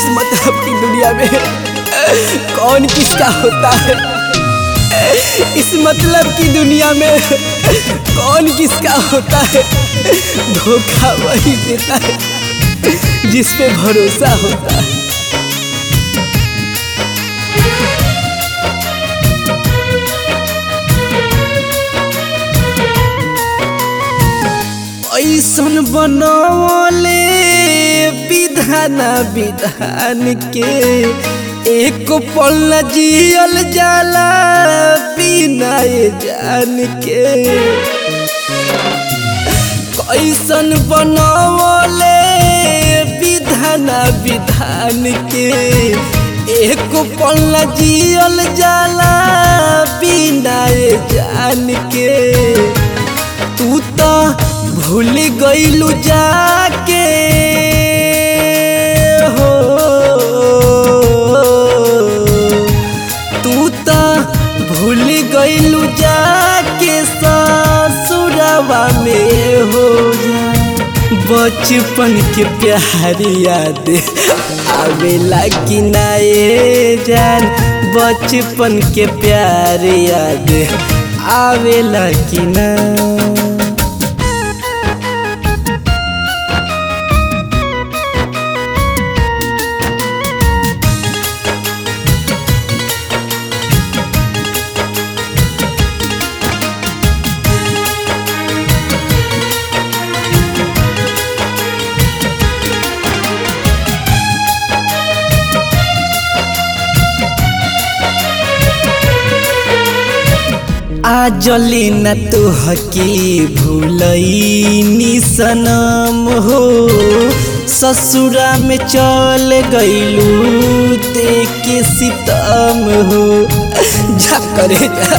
मतलब की दुनिया में कौन किसका होता है। इस मतलब की दुनिया में कौन किसका होता है। धोखा वही देता है जिस पे भरोसा होता है। ऐसन बनवले विधान विधान के एक पल न जियल जाला बिना जान के। कैसन बनवले विधान विधान के एक पल न जियल जाला बिना जान के। तू तो भूल गइलू जाके हो, तू तो भूल गइलू जाके ससुरवा में हो जा। बचपन के प्यार याद आवेला कि ना ये जान। बचपन के प्यार याद आवेला कि ना। आजली न तुहकी भूलैनी सनम हो। ससुरा में चल गइलू देके सितम हो। जा करे जा।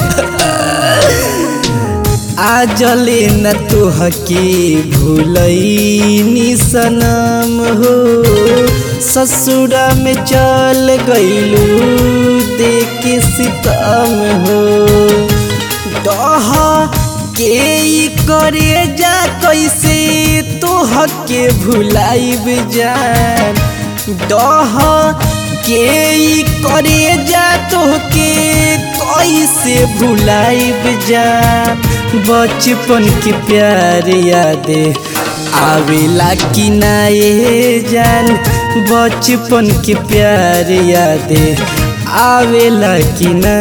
आजली न तुहकी भूलैनी सनम हो। ससुरा में चल गइलू देके सितम हो। डह के करे जा कैसे तोह के भुलाइब जान। डह के करे जा तोह के कैसे भुलाइब जान। बचपन के प्यार याद आवेला कि ना ये जान। बचपन के प्यार याद आवेला कि ना।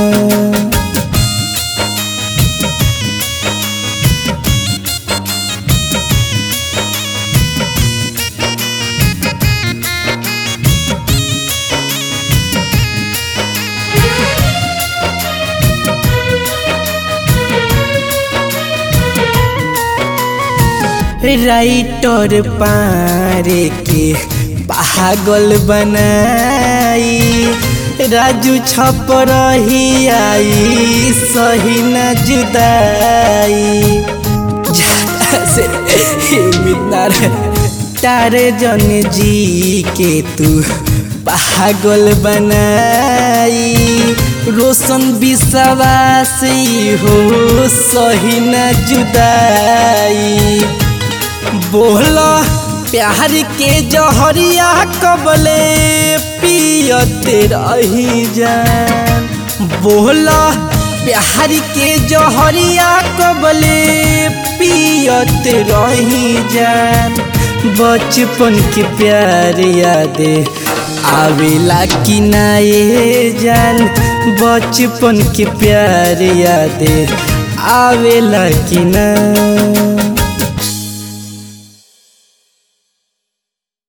राइटर पारे के पागल बनाई। राजू छप रही आई सही न जुदाई। से मितार तारे जन जी के तू पागल बनाई। रोशन विश्वास हो सही न जुदाई। बोला प्यार के जहरिया कबले पियते रही जान। बोला प्यार के जहरिया कबले पियते रही जान। बचपन के प्यार याद आवेला कि ना ये जान। बचपन के प्यार याद आवेला कि ना।